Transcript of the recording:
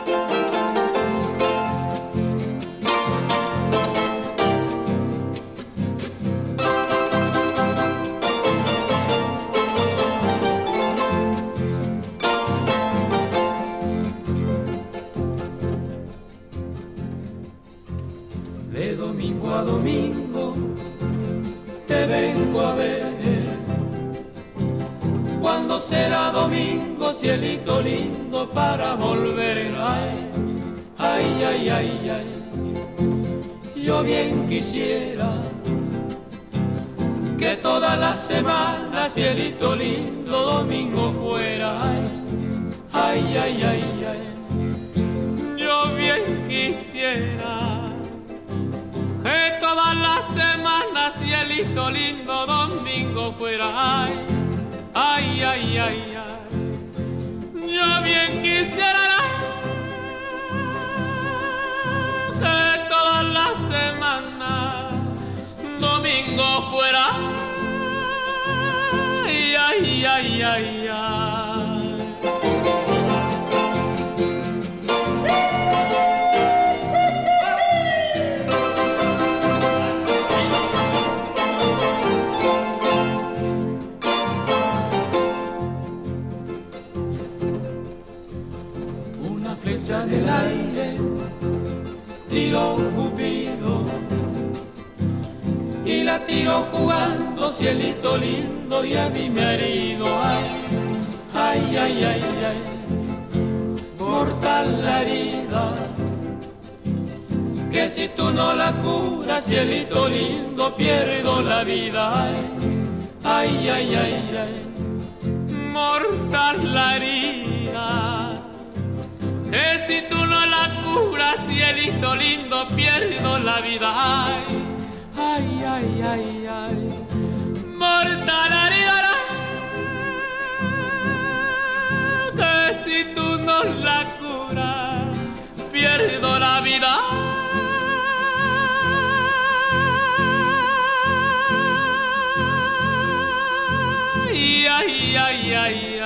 De domingo a domingo te vengo a ver. ¿Cuándo será domingo, cielito lindo, para volver? Ay, ay, ay, ay, ay. Yo bien quisiera que toda la semana, cielito lindo, domingo fuera. Ay, ay, ay, ay, ay. Yo bien quisiera que todas las semanas, cielito lindo, domingo fuera. Ay, ay, ay, ay, ay. Yo bien quisiera que todas las semanas, domingo fuera. Ay, ay, ay, ay, ay. Flecha en el aire, tiró Cupido y la tiró jugando, cielito lindo, y a mí me ha herido. Ay, ay, ay, ay, ay, mortal la herida, que si tú no la curas, cielito lindo, pierdo la vida. Ay, ay, ay, ay, mortal la herida, que si tú no la curas, cielito lindo, pierdo la vida. Ay, ay, ay, ay, ay. Mortal la herida, que si tú no la curas, pierdo la vida. Ay, ay, ay, ay.